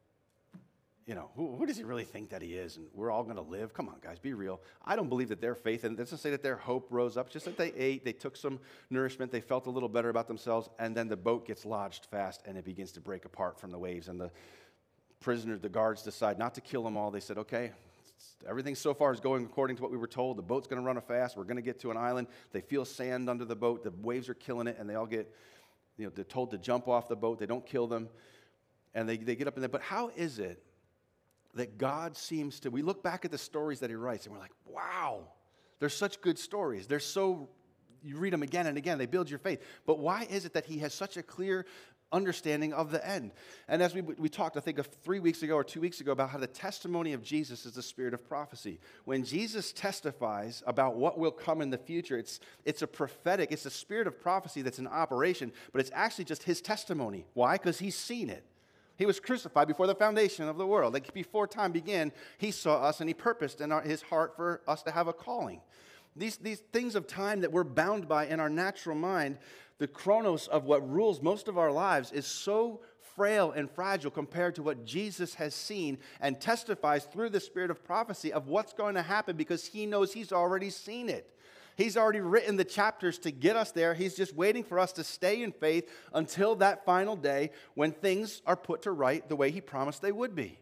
you know, who, who does he really think that he is? And we're all going to live? Come on, guys, be real. I don't believe that their faith, and it doesn't say that their hope rose up, just that they ate, they took some nourishment, they felt a little better about themselves, and then the boat gets lodged fast, and it begins to break apart from the waves. And the prisoners, the guards decide not to kill them all. They said, okay, everything so far is going according to what we were told. The boat's going to run fast. We're going to get to an island. They feel sand under the boat. The waves are killing it, and they all get, you know, they're told to jump off the boat. They don't kill them, and they, they get up in there. But how is it that God seems to, we look back at the stories that he writes and we're like, wow, they're such good stories. They're so, you read them again and again, they build your faith. But why is it that he has such a clear understanding of the end? And as we, we talked, I think, of three weeks ago or two weeks ago about how the testimony of Jesus is the spirit of prophecy. When Jesus testifies about what will come in the future, it's, it's a prophetic, it's a spirit of prophecy that's in operation, but it's actually just his testimony. Why? Because he's seen it. He was crucified before the foundation of the world. Like before time began, he saw us and he purposed in our, his heart for us to have a calling. These, these things of time that we're bound by in our natural mind, the chronos of what rules most of our lives is so frail and fragile compared to what Jesus has seen and testifies through the spirit of prophecy of what's going to happen because he knows he's already seen it. He's already written the chapters to get us there. He's just waiting for us to stay in faith until that final day when things are put to right the way he promised they would be.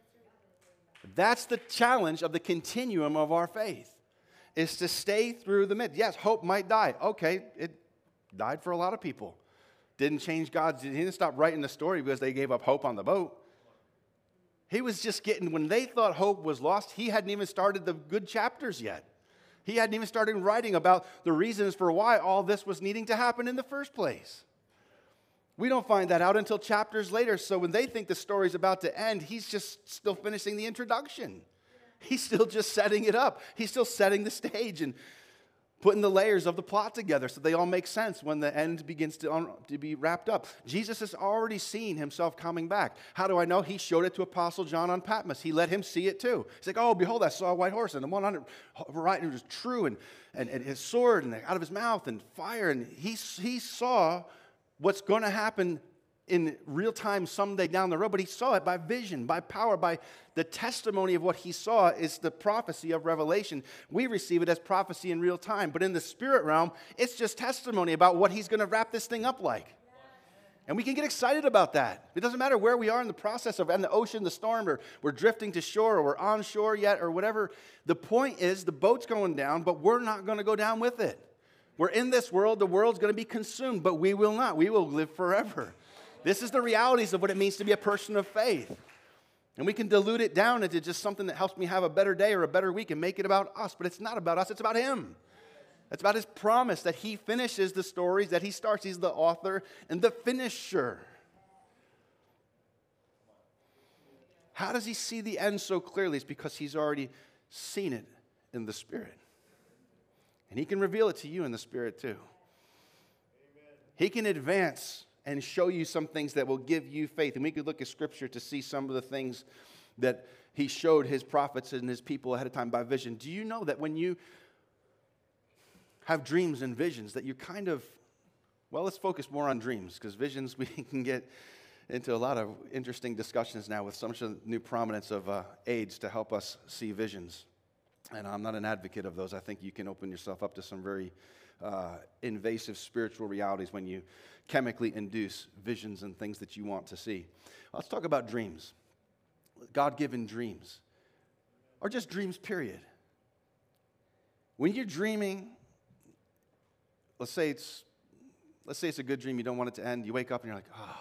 That's the challenge of the continuum of our faith, is to stay through the midst. Yes, hope might die. Okay, it died for a lot of people. Didn't change God's, he didn't stop writing the story because they gave up hope on the boat. He was just getting, when they thought hope was lost, he hadn't even started the good chapters yet. He hadn't even started writing about the reasons for why all this was needing to happen in the first place. We don't find that out until chapters later. So when they think the story's about to end, he's just still finishing the introduction. He's still just setting it up. He's still setting the stage. And putting the layers of the plot together so they all make sense when the end begins to, un- to be wrapped up. Jesus has already seen himself coming back. How do I know? He showed it to Apostle John on Patmos. He let him see it too. He's like, oh, behold, I saw a white horse, and the one on it riding was true, and, and, and his sword, and out of his mouth, and fire. And he, he saw what's going to happen in real time someday down the road, but he saw it by vision, by power, by the testimony of what he saw is the prophecy of Revelation. We receive it as prophecy in real time, but in the spirit realm, it's just testimony about what he's going to wrap this thing up like. And we can get excited about that. It doesn't matter where we are in the process of in the ocean, the storm, or we're drifting to shore, or we're on shore yet, or whatever. The point is the boat's going down, but we're not going to go down with it. We're in this world, the world's going to be consumed, but we will not. We will live forever. This is the realities of what it means to be a person of faith. And we can dilute it down into just something that helps me have a better day or a better week and make it about us. But it's not about us, it's about him. It's about his promise that he finishes the stories that he starts. He's the author and the finisher. How does he see the end so clearly? It's because he's already seen it in the Spirit. And he can reveal it to you in the Spirit too. Amen. He can advance and show you some things that will give you faith. And we could look at Scripture to see some of the things that he showed his prophets and his people ahead of time by vision. Do you know that when you have dreams and visions that you kind of, well, let's focus more on dreams, because visions, we can get into a lot of interesting discussions now with so much of the new prominence of uh, aids to help us see visions. And I'm not an advocate of those. I think you can open yourself up to some very uh, invasive spiritual realities when you chemically induce visions and things that you want to see. Let's talk about dreams. God-given dreams. Or just dreams, period. When you're dreaming, let's say it's let's say it's a good dream, you don't want it to end, you wake up and you're like, oh,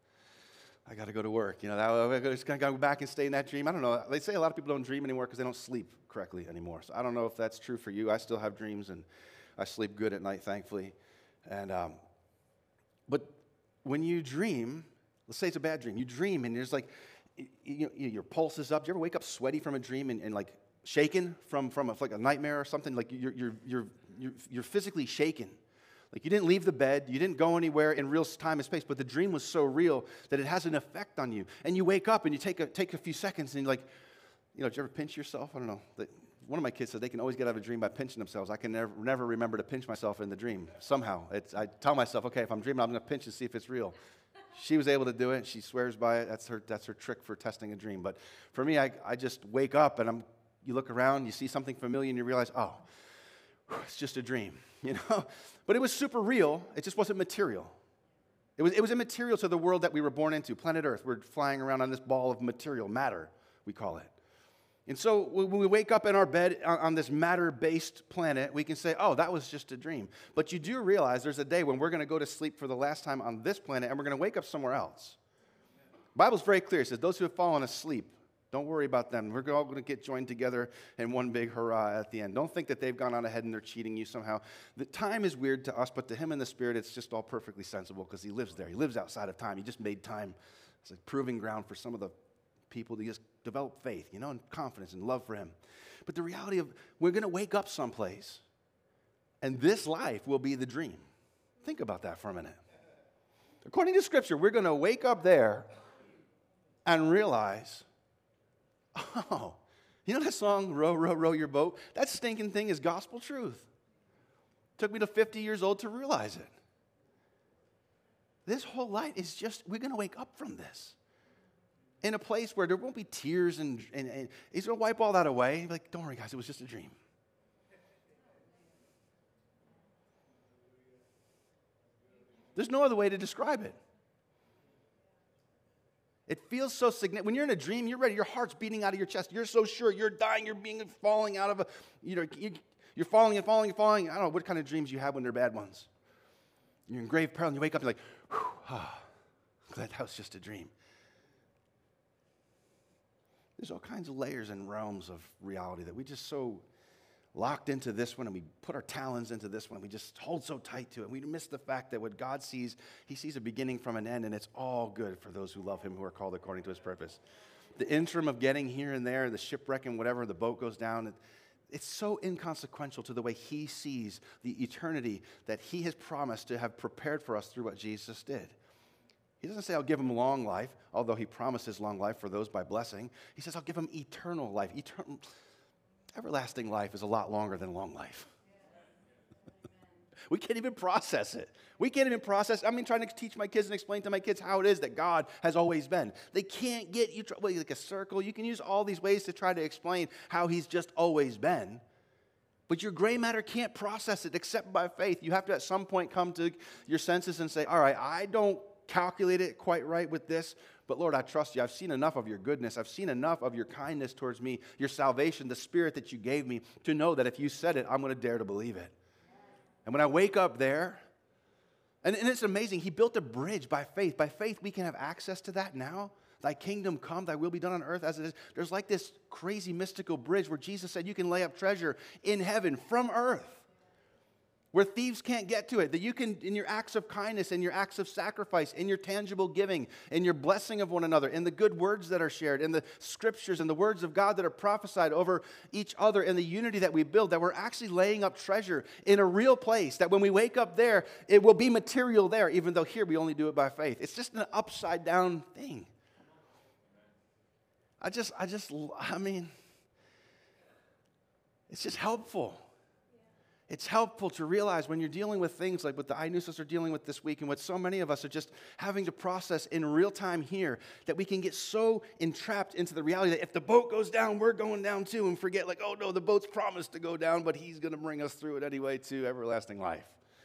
I got to go to work. You know, I'm just going to go back and stay in that dream. I don't know. They say a lot of people don't dream anymore because they don't sleep correctly anymore. So I don't know if that's true for you. I still have dreams, and I sleep good at night, thankfully. And um, but when you dream, let's say it's a bad dream. You dream, and there's like, you, you, your pulse is up. Do you ever wake up sweaty from a dream and, and like shaken from from a, like a nightmare or something? Like you're you're you're you're, you're physically shaken. Like you didn't leave the bed, you didn't go anywhere in real time and space, but the dream was so real that it has an effect on you. And you wake up and you take a take a few seconds and you're like, you know, did you ever pinch yourself? I don't know. One of my kids said they can always get out of a dream by pinching themselves. I can never, never remember to pinch myself in the dream. Somehow. It's, I tell myself, okay, if I'm dreaming, I'm going to pinch and see if it's real. She was able to do it. She swears by it. That's her that's her trick for testing a dream. But for me, I, I just wake up and I'm. you look around, you see something familiar, and you realize, oh, it's just a dream, you know? But it was super real. It just wasn't material. It was, it was immaterial to the world that we were born into, planet Earth. We're flying around on this ball of material, matter, we call it. And so when we wake up in our bed on this matter-based planet, we can say, oh, that was just a dream. But you do realize there's a day when we're going to go to sleep for the last time on this planet, and we're going to wake up somewhere else. The Bible's very clear. It says, those who have fallen asleep, don't worry about them. We're all going to get joined together in one big hurrah at the end. Don't think that they've gone on ahead and they're cheating you somehow. The time is weird to us, but to him in the Spirit, it's just all perfectly sensible because he lives there. He lives outside of time. He just made time as a proving ground for some of the people to just develop faith, you know, and confidence and love for him. But the reality of we're going to wake up someplace, and this life will be the dream. Think about that for a minute. According to Scripture, we're going to wake up there and realize, oh, you know that song, Row, Row, Row Your Boat? That stinking thing is gospel truth. Took me to fifty years old to realize it. This whole life is just, we're going to wake up from this in a place where there won't be tears, and, and, and he's going to wipe all that away. Like, don't worry, guys, it was just a dream. There's no other way to describe it. It feels so significant. When you're in a dream, you're ready. Your heart's beating out of your chest. You're so sure you're dying. You're being falling out of a, you know, you, you're falling and falling and falling. I don't know what kind of dreams you have when they're bad ones. You're in grave peril, and you wake up, you're like, whew, ah, glad that was just a dream. There's all kinds of layers and realms of reality that we just so locked into this one, and we put our talons into this one, and we just hold so tight to it. We miss the fact that what God sees, he sees a beginning from an end, and it's all good for those who love him, who are called according to his purpose. The interim of getting here and there, the shipwreck and whatever, the boat goes down, It's so inconsequential to the way he sees the eternity that he has promised to have prepared for us through what Jesus did. He doesn't say, I'll give him long life, although he promises long life for those by blessing. He says, I'll give him eternal life. Eternal, everlasting life is a lot longer than long life. We can't even process it. We can't even process. I mean, trying to teach my kids and explain to my kids how it is that God has always been. They can't get you well, like a circle. You can use all these ways to try to explain how he's just always been. But your gray matter can't process it except by faith. You have to at some point come to your senses and say, all right, I don't calculate it quite right with this, but Lord, I trust you. I've seen enough of your goodness. I've seen enough of your kindness towards me, your salvation, the spirit that you gave me to know that if you said it, I'm going to dare to believe it. And when I wake up there, and, and it's amazing, he built a bridge by faith. By faith, we can have access to that now. Thy kingdom come, thy will be done on earth as it is. There's like this crazy mystical bridge where Jesus said you can lay up treasure in heaven from earth, where thieves can't get to it, that you can, in your acts of kindness, in your acts of sacrifice, in your tangible giving, in your blessing of one another, in the good words that are shared, in the scriptures and the words of God that are prophesied over each other, in the unity that we build, that we're actually laying up treasure in a real place, that when we wake up there, it will be material there, even though here we only do it by faith. It's just an upside down thing. I just, I just, I mean, it's just helpful. It's helpful to realize when you're dealing with things like what the I-Newsers are dealing with this week and what so many of us are just having to process in real time here, that we can get so entrapped into the reality that if the boat goes down, we're going down too, and forget like, oh no, the boat's promised to go down, but he's going to bring us through it anyway to everlasting life.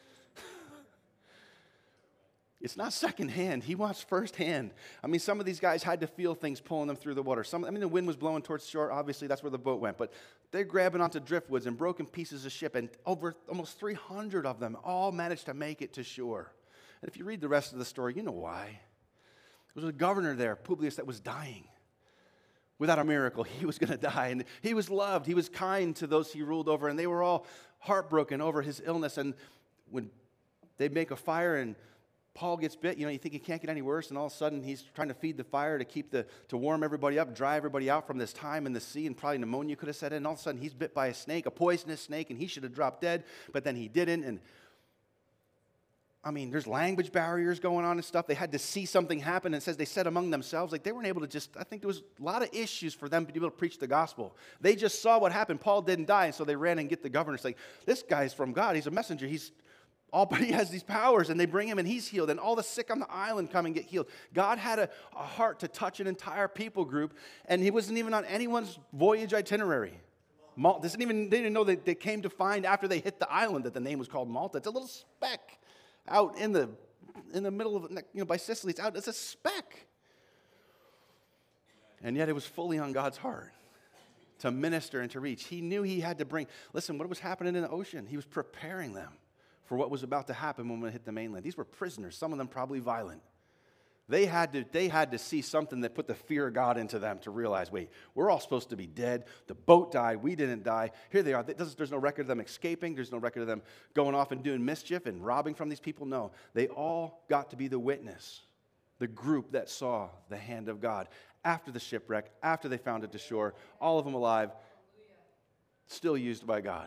It's not secondhand. He wants firsthand. I mean, some of these guys had to feel things pulling them through the water. Some, I mean, the wind was blowing towards shore. Obviously, that's where the boat went. But they're grabbing onto driftwoods and broken pieces of ship, and over almost three hundred of them all managed to make it to shore. And if you read the rest of the story, you know why. There was a governor there, Publius, that was dying. Without a miracle, he was going to die. And he was loved. He was kind to those he ruled over, and they were all heartbroken over his illness. And when they make a fire and Paul gets bit, you know, you think he can't get any worse, and all of a sudden he's trying to feed the fire to keep the, to warm everybody up, dry everybody out from this time in the sea, and probably pneumonia could have set in, and all of a sudden he's bit by a snake, a poisonous snake, and he should have dropped dead, but then he didn't, and I mean, there's language barriers going on and stuff. They had to see something happen, and it says they said among themselves, like they weren't able to just, I think there was a lot of issues for them to be able to preach the gospel. They just saw what happened. Paul didn't die, and so they ran and get the governor. It's like, this guy's from God. He's a messenger. He's All, but he has these powers, and they bring him, and he's healed, and all the sick on the island come and get healed. God had a, a heart to touch an entire people group, and he wasn't even on anyone's voyage itinerary. Malta, this even, they didn't know that they came to find after they hit the island that the name was called Malta. It's a little speck out in the in the middle of, you know, by Sicily. It's out. It's a speck, and yet it was fully on God's heart to minister and to reach. He knew he had to bring. Listen, what was happening in the ocean? He was preparing them for what was about to happen when we hit the mainland. These were prisoners, some of them probably violent. They had to, they had to see something that put the fear of God into them to realize, wait, we're all supposed to be dead. The boat died. We didn't die. Here they are. There's no record of them escaping. There's no record of them going off and doing mischief and robbing from these people. No, they all got to be the witness, the group that saw the hand of God after the shipwreck, after they found it to shore, all of them alive, still used by God.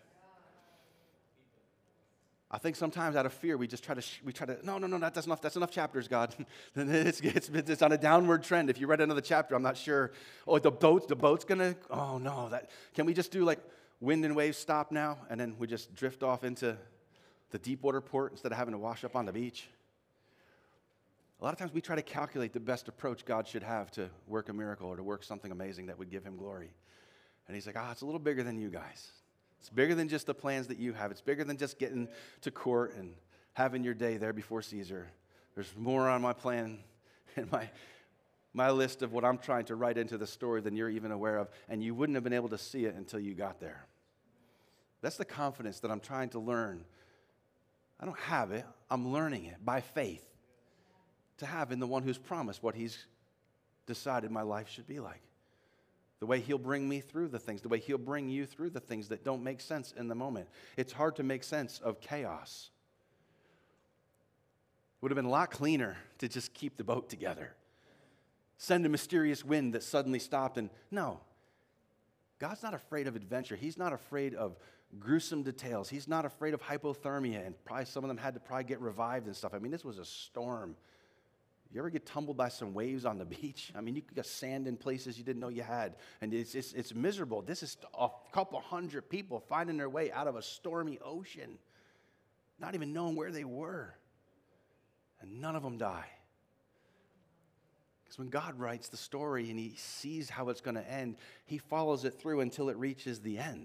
I think sometimes out of fear we just try to, we try to, no, no, no, that's enough, that's enough chapters, God. it's, it's, it's on a downward trend. If you read another chapter, I'm not sure. Oh, the boat's, the boat's gonna, oh no, that, can we just do like wind and waves stop now? And then we just drift off into the deep water port instead of having to wash up on the beach? A lot of times we try to calculate the best approach God should have to work a miracle or to work something amazing that would give him glory. And he's like, ah, it's a little bigger than you guys. It's bigger than just the plans that you have. It's bigger than just getting to court and having your day there before Caesar. There's more on my plan and my, my list of what I'm trying to write into the story than you're even aware of, and you wouldn't have been able to see it until you got there. That's the confidence that I'm trying to learn. I don't have it. I'm learning it by faith to have in the one who's promised what he's decided my life should be like. The way he'll bring me through the things, the way he'll bring you through the things that don't make sense in the moment. It's hard to make sense of chaos. It would have been a lot cleaner to just keep the boat together. Send a mysterious wind that suddenly stopped, and no. God's not afraid of adventure. He's not afraid of gruesome details. He's not afraid of hypothermia, and probably some of them had to probably get revived and stuff. I mean, this was a storm. You ever get tumbled by some waves on the beach? I mean, you got sand in places you didn't know you had, and it's, it's, it's miserable. This is a couple hundred people finding their way out of a stormy ocean, not even knowing where they were, and none of them die. Because when God writes the story and he sees how it's going to end, he follows it through until it reaches the end.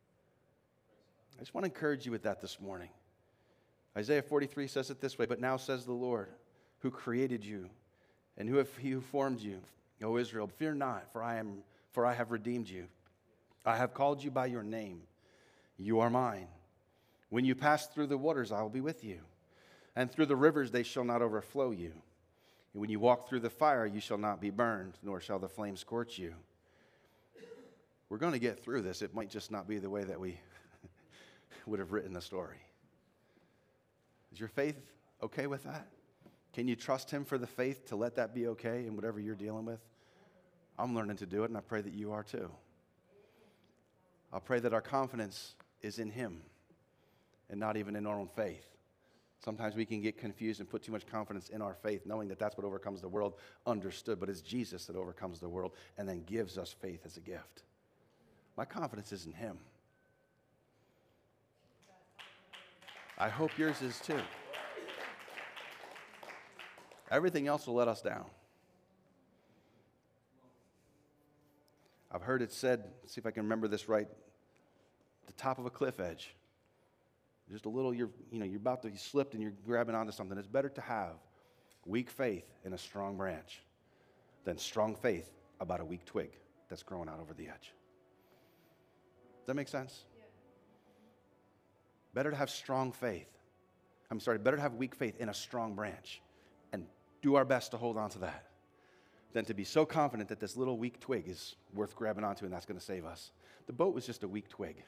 I just want to encourage you with that this morning. Isaiah forty-three says it this way, but now says the Lord, who created you, and who have, he who formed you, O Israel, fear not, for I am, for I have redeemed you. I have called you by your name. You are mine. When you pass through the waters, I will be with you, and through the rivers they shall not overflow you. And when you walk through the fire, you shall not be burned, nor shall the flame scorch you. We're going to get through this. It might just not be the way that we would have written the story. Is your faith okay with that? Can you trust him for the faith to let that be okay in whatever you're dealing with? I'm learning to do it, and I pray that you are too. I'll pray that our confidence is in him and not even in our own faith. Sometimes we can get confused and put too much confidence in our faith, knowing that that's what overcomes the world, understood, but it's Jesus that overcomes the world and then gives us faith as a gift. My confidence is in him. I hope yours is too. Everything else will let us down. I've heard it said, let's see if I can remember this right, the top of a cliff edge. Just a little, you're, you know, you're about to, you slipped and you're grabbing onto something. It's better to have weak faith in a strong branch than strong faith about a weak twig that's growing out over the edge. Does that make sense? Yeah. Better to have strong faith. I'm sorry, better to have weak faith in a strong branch and do our best to hold on to that than to be so confident that this little weak twig is worth grabbing onto and that's going to save us. The boat was just a weak twig.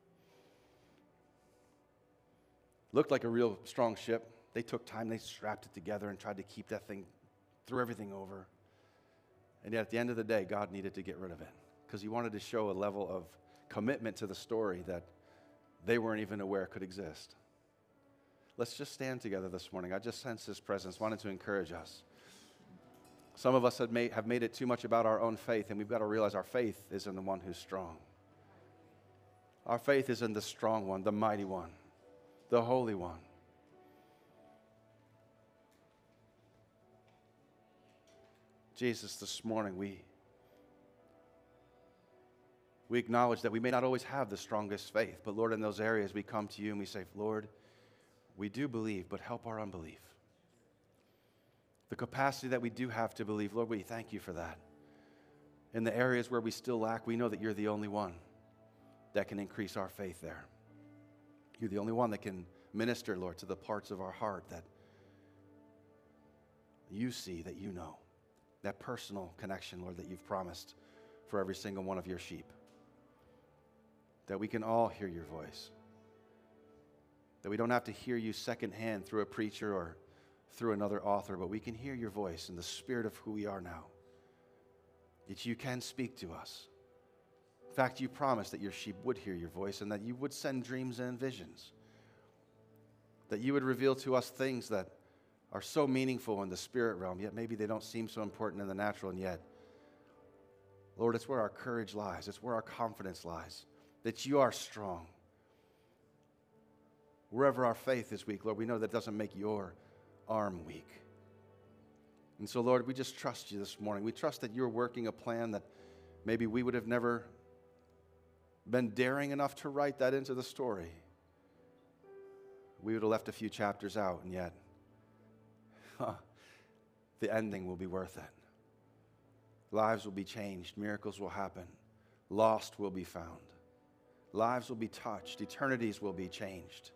Looked like a real strong ship. They took time, they strapped it together and tried to keep that thing, threw everything over. And yet at the end of the day, God needed to get rid of it because he wanted to show a level of commitment to the story that they weren't even aware could exist. Let's just stand together this morning. I just sense his presence, wanted to encourage us. Some of us have made, have made it too much about our own faith, and we've got to realize our faith is in the one who's strong. Our faith is in the strong one, the mighty one, the Holy One. Jesus, this morning we, we acknowledge that we may not always have the strongest faith, but Lord, in those areas we come to you and we say, Lord, we do believe, but help our unbelief. The capacity that we do have to believe, Lord, we thank you for that. In the areas where we still lack, we know that you're the only one that can increase our faith there. You're the only one that can minister, Lord, to the parts of our heart that you see, that you know. That personal connection, Lord, that you've promised for every single one of your sheep. That we can all hear your voice. That we don't have to hear you secondhand through a preacher or through another author, but we can hear your voice in the spirit of who we are now. That you can speak to us. In fact, you promised that your sheep would hear your voice and that you would send dreams and visions. That you would reveal to us things that are so meaningful in the spirit realm, yet maybe they don't seem so important in the natural, and yet, Lord, it's where our courage lies. It's where our confidence lies. That you are strong. Wherever our faith is weak, Lord, we know that doesn't make your arm weak. And so, Lord, we just trust you this morning. We trust that you're working a plan that maybe we would have never been daring enough to write that into the story. We would have left a few chapters out, and yet huh, the ending will be worth it. Lives will be changed. Miracles will happen. Lost will be found. Lives will be touched. Eternities will be changed.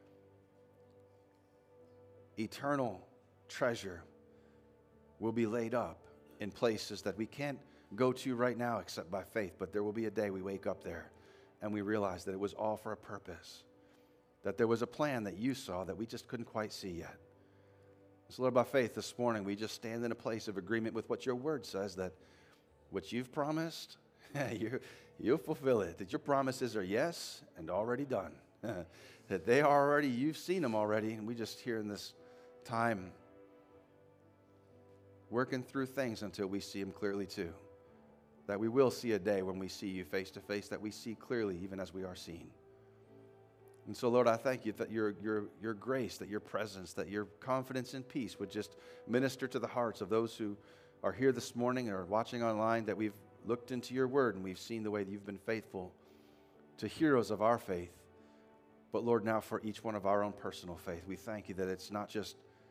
Eternal treasure will be laid up in places that we can't go to right now except by faith, but there will be a day we wake up there and we realize that it was all for a purpose, that there was a plan that you saw that we just couldn't quite see yet. So Lord, by faith this morning, we just stand in a place of agreement with what your word says, that what you've promised, you, you'll fulfill it. That your promises are yes and already done. That they are already, you've seen them already, and we just here in this time working through things until we see them clearly too. That we will see a day when we see you face to face, that we see clearly even as we are seen. And so, Lord, I thank you that your, your, your grace, that your presence, that your confidence and peace would just minister to the hearts of those who are here this morning or watching online, that we've looked into your word and we've seen the way that you've been faithful to heroes of our faith. But, Lord, now for each one of our own personal faith, we thank you that it's not just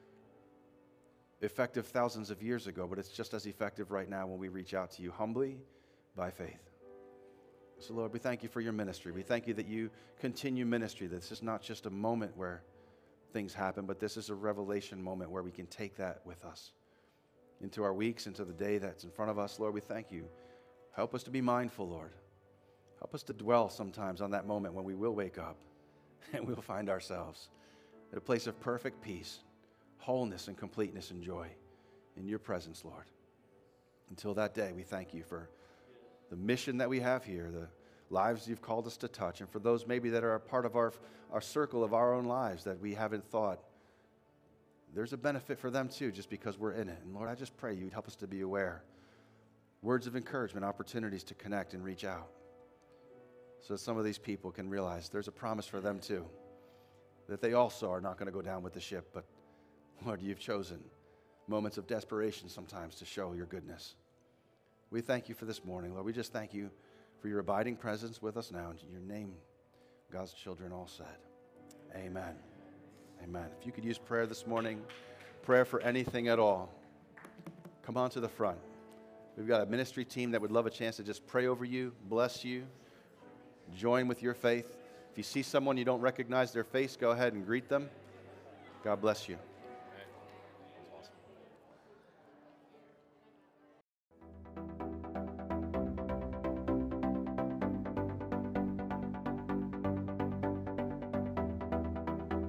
effective thousands of years ago, but it's just as effective right now when we reach out to you humbly by faith. So, Lord, we thank you for your ministry. We thank you that you continue ministry. This is not just a moment where things happen, but this is a revelation moment where we can take that with us into our weeks, into the day that's in front of us. Lord, we thank you. Help us to be mindful, Lord. Help us to dwell sometimes on that moment when we will wake up and we'll find ourselves at a place of perfect peace, wholeness and completeness and joy in your presence, Lord. Until that day, we thank you for the mission that we have here, the lives you've called us to touch, and for those maybe that are a part of our, our circle of our own lives that we haven't thought, there's a benefit for them too, just because we're in it. And Lord, I just pray you'd help us to be aware. Words of encouragement, opportunities to connect and reach out, so that some of these people can realize there's a promise for them too, that they also are not going to go down with the ship, but Lord, you've chosen moments of desperation sometimes to show your goodness. We thank you for this morning, Lord. We just thank you for your abiding presence with us now. In your name, God's children all said, amen. Amen. If you could use prayer this morning, prayer for anything at all, come on to the front. We've got a ministry team that would love a chance to just pray over you, bless you, join with your faith. If you see someone you don't recognize their face, go ahead and greet them. God bless you.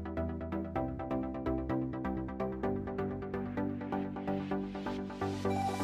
Thank you.